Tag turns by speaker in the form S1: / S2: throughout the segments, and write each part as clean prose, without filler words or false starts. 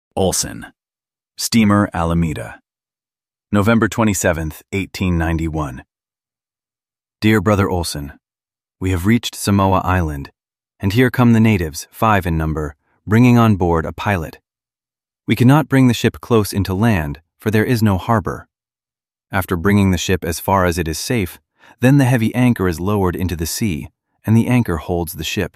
S1: Olson. Steamer Alameda. November 27th, 1891. Dear Brother Olson, we have reached Samoa Island, and here come the natives, 5 in number, bringing on board a pilot. We cannot bring the ship close into land, for there is no harbor. After bringing the ship as far as it is safe, then the heavy anchor is lowered into the sea, and the anchor holds the ship.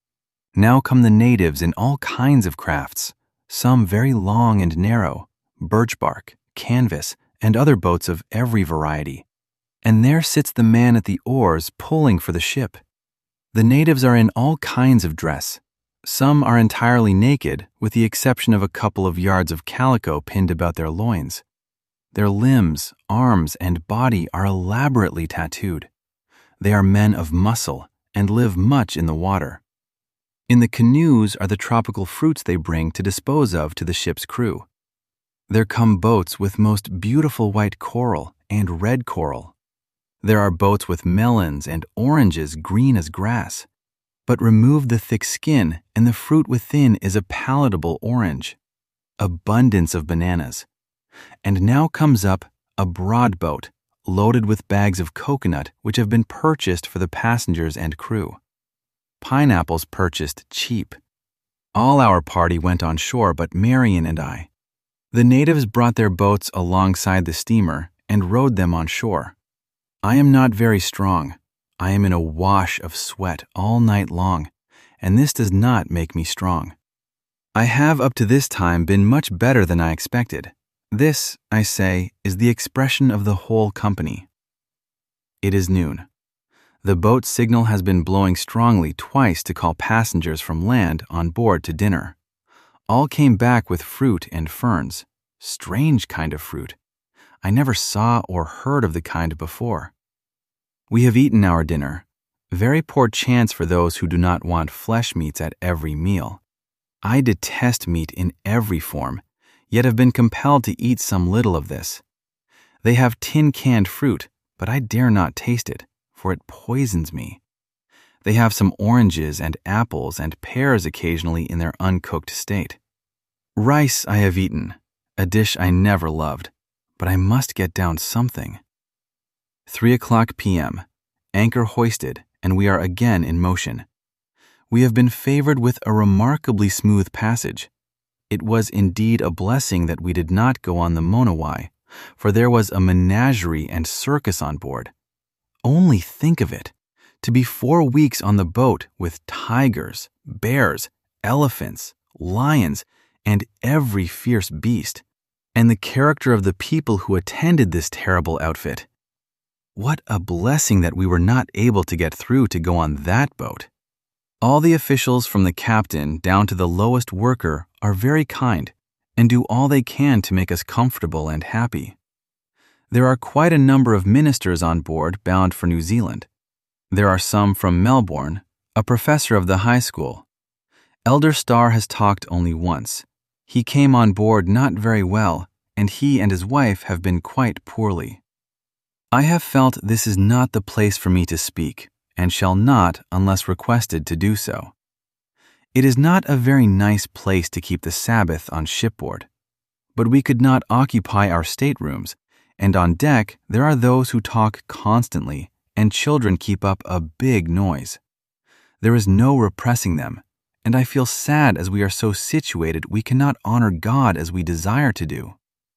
S1: Now come the natives in all kinds of crafts, some very long and narrow, birch bark, canvas, and other boats of every variety. And there sits the man at the oars pulling for the ship. The natives are in all kinds of dress. Some are entirely naked, with the exception of a couple of yards of calico pinned about their loins. Their limbs, arms, and body are elaborately tattooed. They are men of muscle and live much in the water. In the canoes are the tropical fruits they bring to dispose of to the ship's crew. There come boats with most beautiful white coral and red coral. There are boats with melons and oranges green as grass. But remove the thick skin, and the fruit within is a palatable orange. Abundance of bananas. And now comes up a broad boat, loaded with bags of coconut which have been purchased for the passengers and crew. Pineapples purchased cheap. All our party went on shore but Marion and I. The natives brought their boats alongside the steamer and rowed them on shore. I am not very strong. I am in a wash of sweat all night long, and this does not make me strong. I have up to this time been much better than I expected. This, I say, is the expression of the whole company. It is noon. The boat signal has been blowing strongly twice to call passengers from land on board to dinner. All came back with fruit and ferns. Strange kind of fruit. I never saw or heard of the kind before. We have eaten our dinner. Very poor chance for those who do not want flesh meats at every meal. I detest meat in every form, yet have been compelled to eat some little of this. They have tin-canned fruit, but I dare not taste it, for it poisons me. They have some oranges and apples and pears occasionally in their uncooked state. Rice I have eaten, a dish I never loved, but I must get down something. 3:00 p.m. Anchor hoisted, and we are again in motion. We have been favored with a remarkably smooth passage. It was indeed a blessing that we did not go on the Monowai, for there was a menagerie and circus on board. Only think of it, to be 4 weeks on the boat with tigers, bears, elephants, lions, and every fierce beast, and the character of the people who attended this terrible outfit. What a blessing that we were not able to get through to go on that boat. All the officials from the captain down to the lowest worker are very kind and do all they can to make us comfortable and happy. There are quite a number of ministers on board bound for New Zealand. There are some from Melbourne, a professor of the high school. Elder Starr has talked only once. He came on board not very well, and he and his wife have been quite poorly. I have felt this is not the place for me to speak, and shall not unless requested to do so. It is not a very nice place to keep the Sabbath on shipboard, but we could not occupy our staterooms, and on deck there are those who talk constantly, and children keep up a big noise. There is no repressing them, and I feel sad as we are so situated we cannot honor God as we desire to do.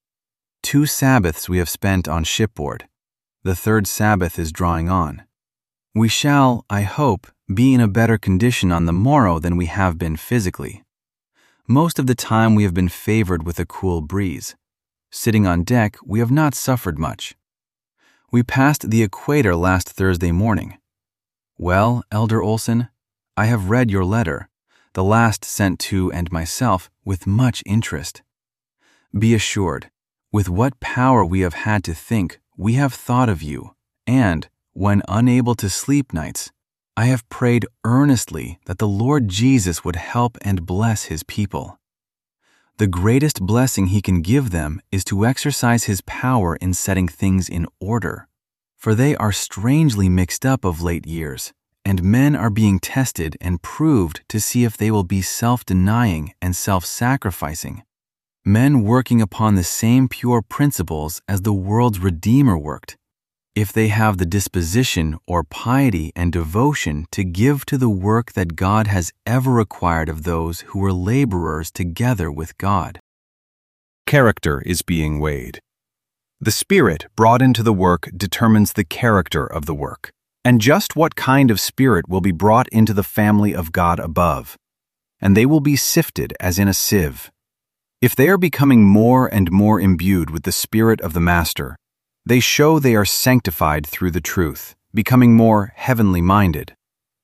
S1: 2 Sabbaths we have spent on shipboard. The 3rd Sabbath is drawing on. We shall, I hope, be in a better condition on the morrow than we have been physically. Most of the time we have been favored with a cool breeze. Sitting on deck, we have not suffered much. We passed the equator last Thursday morning. Well, Elder Olson, I have read your letter, the last sent to and myself, with much interest. Be assured, with what power we have had to think, we have thought of you, and, when unable to sleep nights, I have prayed earnestly that the Lord Jesus would help and bless his people. The greatest blessing he can give them is to exercise his power in setting things in order, for they are strangely mixed up of late years, and men are being tested and proved to see if they will be self-denying and self-sacrificing. men working upon the same pure principles as the world's Redeemer worked, if they have the disposition or piety and devotion to give to the work that God has ever required of those who are laborers together with God.
S2: Character is being weighed. The Spirit brought into the work determines the character of the work, and just what kind of spirit will be brought into the family of God above, and they will be sifted as in a sieve. If they are becoming more and more imbued with the Spirit of the Master, they show they are sanctified through the truth, becoming more heavenly minded.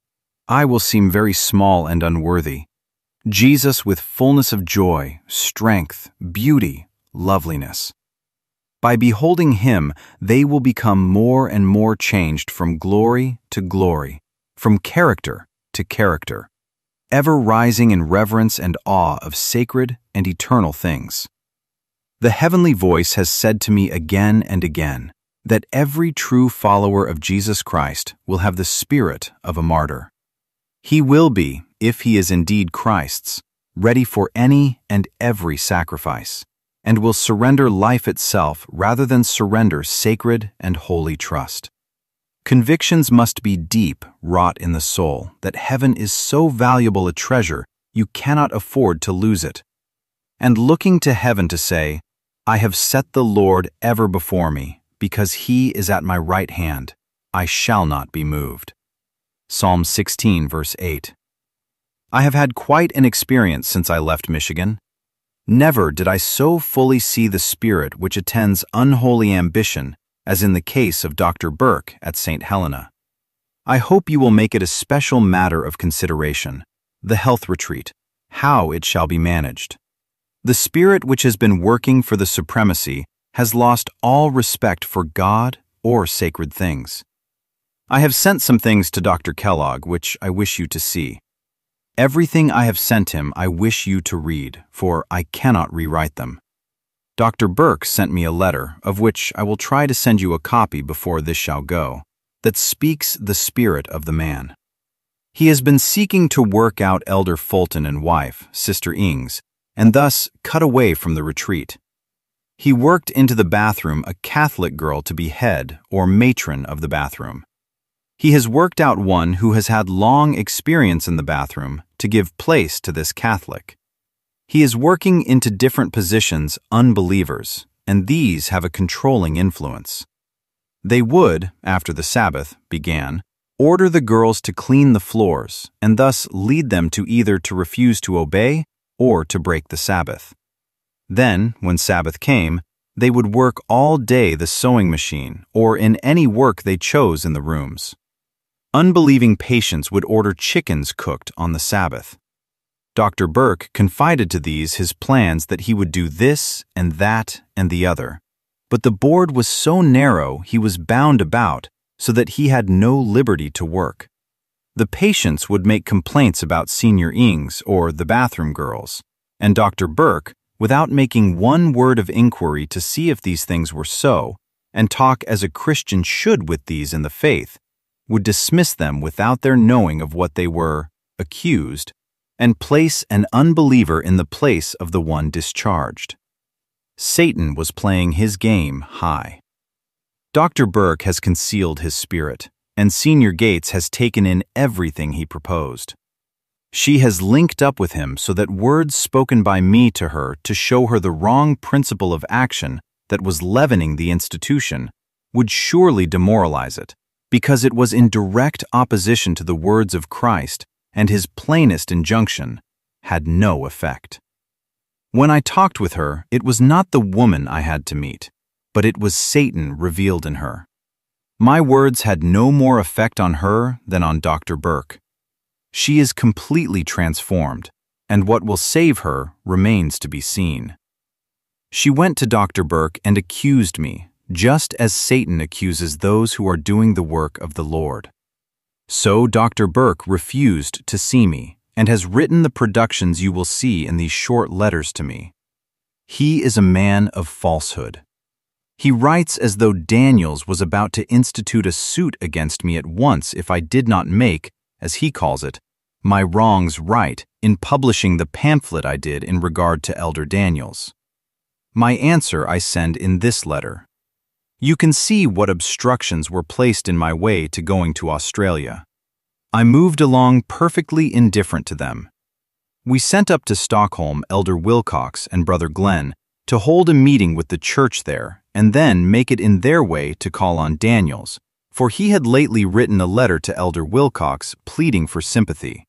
S2: I will seem very small and unworthy. Jesus with fullness of joy, strength, beauty, loveliness. By beholding Him, they will become more and more changed from glory to glory, from character to character, ever rising in reverence and awe of sacred and eternal things. The heavenly voice has said to me again and again that every true follower of Jesus Christ will have the spirit of a martyr. He will be, if he is indeed Christ's, ready for any and every sacrifice, and will surrender life itself rather than surrender sacred and holy trust. Convictions must be deep wrought in the soul that heaven is so valuable a treasure you cannot afford to lose it. And looking to heaven to say, I have set the Lord ever before me, because He is at my right hand, I shall not be moved. Psalm 16, verse 8. I have had quite an experience since I left Michigan. Never did I so fully see the spirit which attends unholy ambition as in the case of Dr. Burke at St. Helena. I hope you will make it a special matter of consideration, the health retreat, how it shall be managed. The spirit which has been working for the supremacy has lost all respect for God or sacred things. I have sent some things to Dr. Kellogg which I wish you to see. Everything I have sent him I wish you to read, for I cannot rewrite them. Dr. Burke sent me a letter, of which I will try to send you a copy before this shall go, that speaks the spirit of the man. He has been seeking to work out Elder Fulton and wife, Sister Ings, and thus cut away from the retreat. He worked into the bathroom a Catholic girl to be head or matron of the bathroom. He has worked out one who has had long experience in the bathroom to give place to this Catholic. He is working into different positions unbelievers, and these have a controlling influence. They would, after the Sabbath began, order the girls to clean the floors and thus lead them to either to refuse to obey or to break the Sabbath. Then, when Sabbath came, they would work all day the sewing machine or in any work they chose in the rooms. Unbelieving patients would order chickens cooked on the Sabbath. Dr. Burke confided to these his plans that he would do this and that and the other, but the board was so narrow he was bound about so that he had no liberty to work. The patients would make complaints about Senior Ings or the bathroom girls, and Dr. Burke, without making one word of inquiry to see if these things were so, and talk as a Christian should with these in the faith, would dismiss them without their knowing of what they were accused, and place an unbeliever in the place of the one discharged. Satan was playing his game high. Dr. Burke has concealed his spirit, and Senior Gates has taken in everything he proposed. She has linked up with him so that words spoken by me to her to show her the wrong principle of action that was leavening the institution would surely demoralize it, because it was in direct opposition to the words of Christ, and his plainest injunction had no effect. When I talked with her, it was not the woman I had to meet, but it was Satan revealed in her. My words had no more effect on her than on Dr. Burke. She is completely transformed, and what will save her remains to be seen. She went to Dr. Burke and accused me, just as Satan accuses those who are doing the work of the Lord. So Dr. Burke refused to see me and has written the productions you will see in these short letters to me. He is a man of falsehood. He writes as though Daniels was about to institute a suit against me at once if I did not make, as he calls it, my wrongs right in publishing the pamphlet I did in regard to Elder Daniels. My answer I send in this letter. You can see what obstructions were placed in my way to going to Australia. I moved along perfectly indifferent to them. We sent up to Stockholm Elder Wilcox and Brother Glenn to hold a meeting with the church there and then make it in their way to call on Daniels, for he had lately written a letter to Elder Wilcox pleading for sympathy.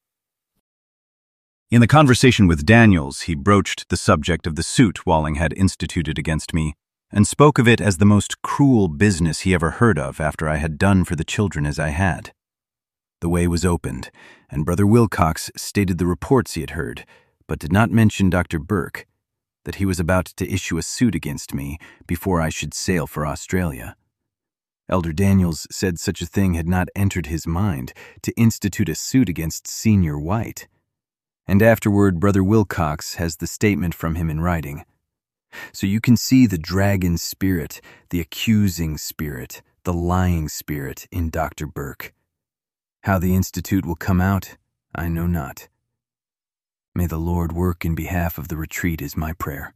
S2: In the conversation with Daniels, he broached the subject of the suit Walling had instituted against me and spoke of it as the most cruel business he ever heard of after I had done for the children as I had. The way was opened, and Brother Wilcox stated the reports he had heard, but did not mention Dr. Burke, that he was about to issue a suit against me before I should sail for Australia. Elder Daniels said such a thing had not entered his mind to institute a suit against Senior White. And afterward, Brother Wilcox has the statement from him in writing. So you can see the dragon spirit, the accusing spirit, the lying spirit in Dr. Burke. How the Institute will come out, I know not. May the Lord work in behalf of the retreat is my prayer.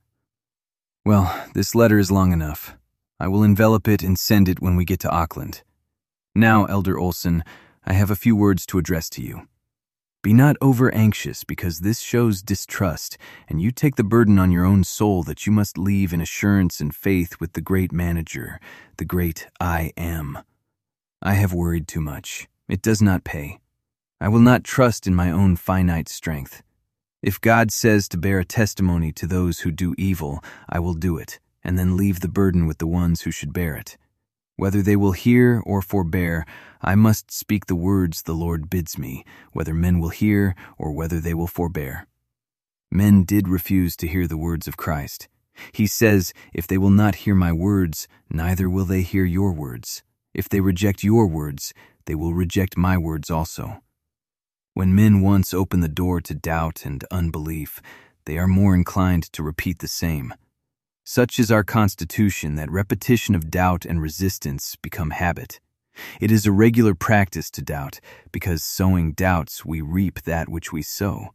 S2: Well, this letter is long enough. I will envelop it and send it when we get to Auckland. Now, Elder Olson, I have a few words to address to you. Be not over-anxious, because this shows distrust, and you take the burden on your own soul that you must leave in assurance and faith with the great manager, the great I Am. I have worried too much. It does not pay. I will not trust in my own finite strength. If God says to bear a testimony to those who do evil, I will do it, and then leave the burden with the ones who should bear it. Whether they will hear or forbear, I must speak the words the Lord bids me, whether men will hear or whether they will forbear. Men did refuse to hear the words of Christ. He says, if they will not hear my words, neither will they hear your words. If they reject your words, they will reject my words also. When men once open the door to doubt and unbelief, they are more inclined to repeat the same. Such is our constitution that repetition of doubt and resistance become habit. It is a regular practice to doubt, because sowing doubts we reap that which we sow.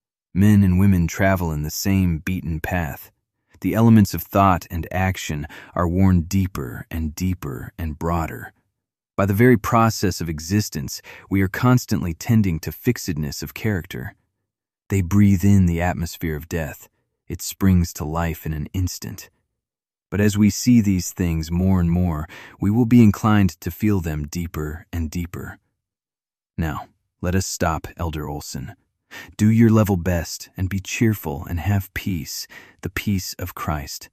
S2: Men and women travel in the same beaten path. The elements of thought and action are worn deeper and deeper and broader. By the very process of existence, we are constantly tending to fixedness of character. They breathe in the atmosphere of death. It springs to life in an instant. But as we see these things more and more, we will be inclined to feel them deeper and deeper. Now, let us stop, Elder Olson. Do your level best and be cheerful and have peace, the peace of Christ.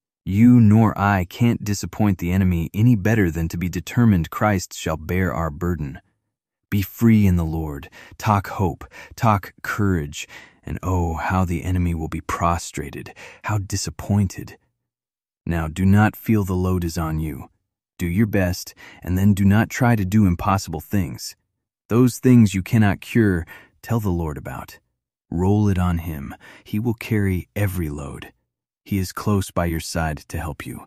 S2: You nor I can't disappoint the enemy any better than to be determined Christ shall bear our burden. Be free in the Lord, talk hope, talk courage, and oh, how the enemy will be prostrated, how disappointed. Now do not feel the load is on you. Do your best, and then do not try to do impossible things. Those things you cannot cure, tell the Lord about. Roll it on him. He will carry every load. He is close by your side to help you.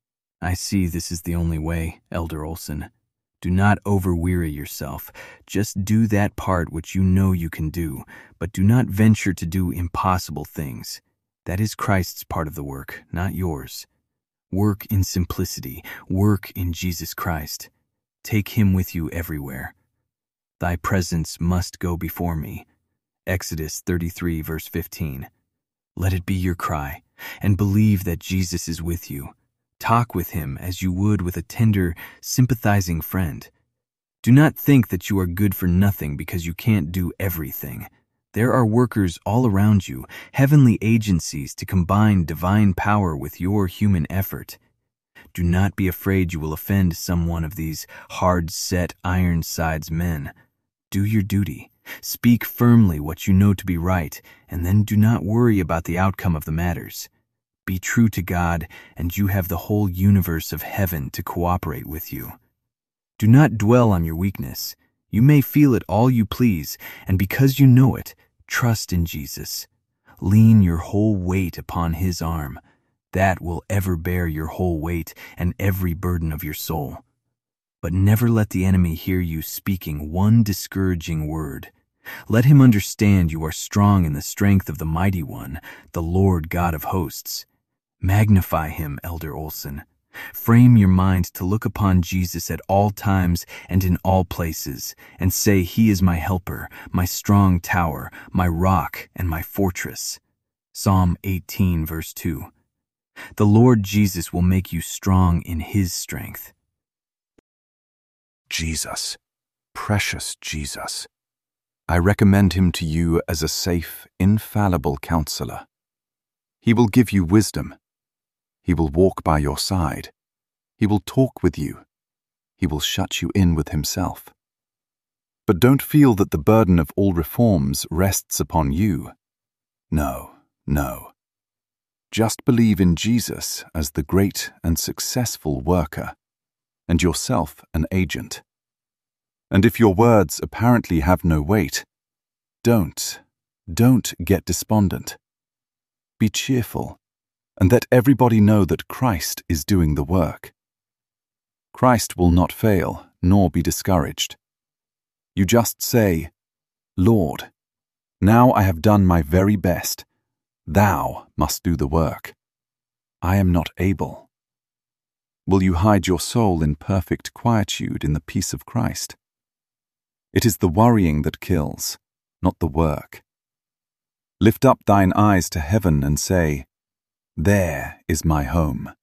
S2: I see this is the only way, Elder Olson. Do not over-weary yourself. Just do that part which you know you can do, but do not venture to do impossible things. That is Christ's part of the work, not yours. Work in simplicity. Work in Jesus Christ. Take him with you everywhere. Thy presence must go before me. Exodus 33, verse 15. Let it be your cry, and believe that Jesus is with you. Talk with him as you would with a tender, sympathizing friend. Do not think that you are good for nothing because you can't do everything. There are workers all around you, heavenly agencies to combine divine power with your human effort. Do not be afraid you will offend some one of these hard-set Ironsides men. Do your duty. Speak firmly what you know to be right, and then do not worry about the outcome of the matters. Be true to God, and you have the whole universe of heaven to cooperate with you. Do not dwell on your weakness. You may feel it all you please, and because you know it, trust in Jesus. Lean your whole weight upon his arm. That will ever bear your whole weight and every burden of your soul. But never let the enemy hear you speaking one discouraging word. Let him understand you are strong in the strength of the Mighty One, the Lord God of hosts.
S1: Magnify him, Elder Olson. Frame your mind to look upon Jesus at all times and in all places, and say, He is my helper, my strong tower, my rock, and my fortress. Psalm 18, verse 2. The Lord Jesus will make you strong in His strength.
S2: Jesus, precious Jesus. I recommend him to you as a safe, infallible counselor. He will give you wisdom. He will walk by your side. He will talk with you. He will shut you in with himself. But don't feel that the burden of all reforms rests upon you. No, no. Just believe in Jesus as the great and successful worker, and yourself an agent. And if your words apparently have no weight, don't get despondent. Be cheerful, and let everybody know that Christ is doing the work. Christ will not fail, nor be discouraged. You just say, Lord, now I have done my very best. Thou must do the work. I am not able. Will you hide your soul in perfect quietude in the peace of Christ? It is the worrying that kills, not the work. Lift up thine eyes to heaven and say, There is my home.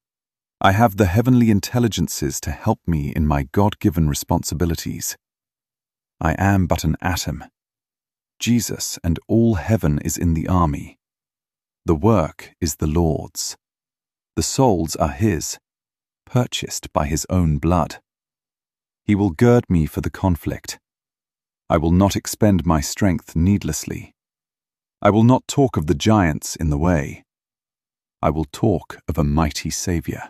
S2: I have the heavenly intelligences to help me in my God-given responsibilities. I am but an atom. Jesus and all heaven is in the army. The work is the Lord's. The souls are His, purchased by His own blood. He will gird me for the conflict. I will not expend my strength needlessly. I will not talk of the giants in the way. I will talk of a mighty Saviour.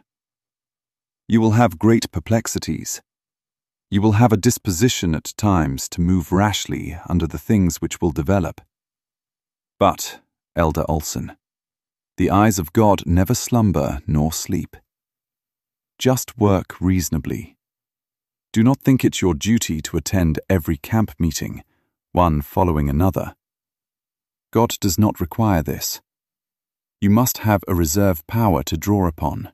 S2: You will have great perplexities. You will have a disposition at times to move rashly under the things which will develop. But, Elder Olson, the eyes of God never slumber nor sleep. Just work reasonably. Do not think it your duty to attend every camp meeting, one following another. God does not require this. You must have a reserve power to draw upon.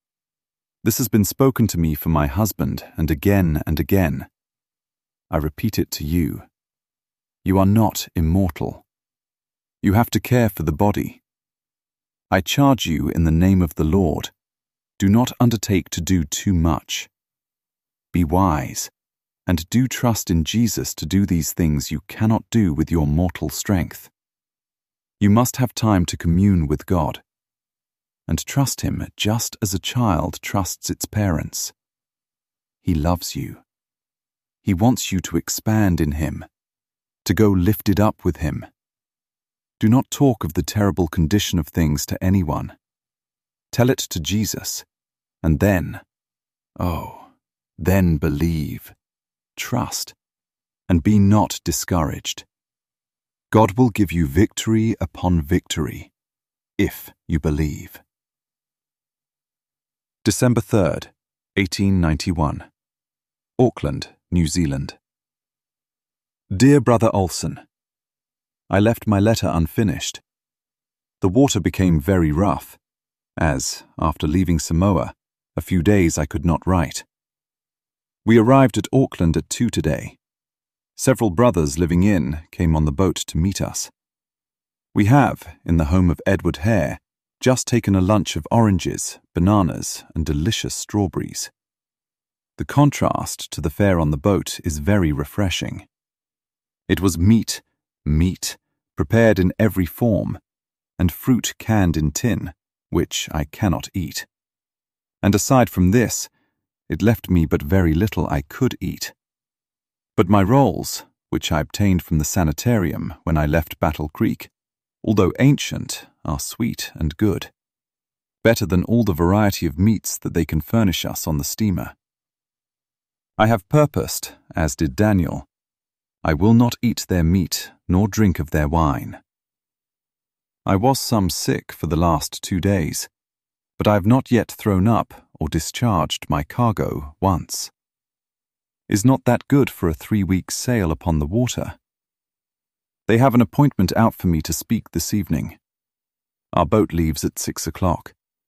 S2: This has been spoken to me for my husband, and again and again. I repeat it to you. You are not immortal. You have to care for the body. I charge you in the name of the Lord, do not undertake to do too much. Be wise, and do trust in Jesus to do these things you cannot do with your mortal strength. You must have time to commune with God, and trust Him just as a child trusts its parents. He loves you. He wants you to expand in Him, to go lifted up with Him. Do not talk of the terrible condition of things to anyone. Tell it to Jesus, and then, then believe, trust, and be not discouraged. God will give you victory upon victory, if you believe. December 3rd, 1891. Auckland, New Zealand. Dear Brother Olson, I left my letter unfinished. The water became very rough, as, after leaving Samoa, a few days I could not write. We arrived at Auckland at 2 today. Several brothers living in came on the boat to meet us. We have, in the home of Edward Hare, just taken a lunch of oranges, bananas, and delicious strawberries. The contrast to the fare on the boat is very refreshing. It was meat, prepared in every form, and fruit canned in tin, which I cannot eat. And aside from this, it left me but very little I could eat. But my rolls, which I obtained from the sanitarium when I left Battle Creek, although ancient, are sweet and good, better than all the variety of meats that they can furnish us on the steamer. I have purposed, as did Daniel, I will not eat their meat nor drink of their wine. I was some sick for the last 2 days, but I have not yet thrown up or discharged my cargo once. Is not that good for a 3-week sail upon the water? They have an appointment out for me to speak this evening. Our boat leaves at 6 o'clock.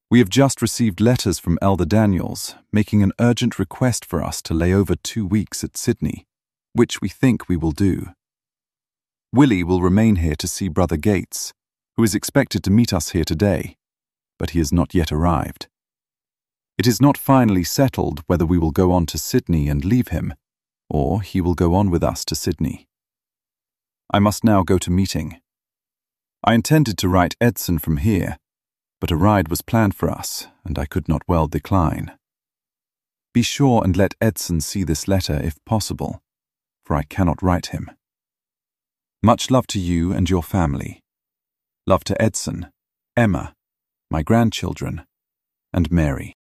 S2: We have just received letters from Elder Daniels making an urgent request for us to lay over 2 weeks at Sydney, which we think we will do. Willie will remain here to see Brother Gates, who is expected to meet us here today, but he has not yet arrived. It is not finally settled whether we will go on to Sydney and leave him, or he will go on with us to Sydney. I must now go to meeting. I intended to write Edson from here, but a ride was planned for us, and I could not well decline. Be sure and let Edson see this letter if possible, for I cannot write him. Much love to you and your family. Love to Edson, Emma, my grandchildren, and Mary.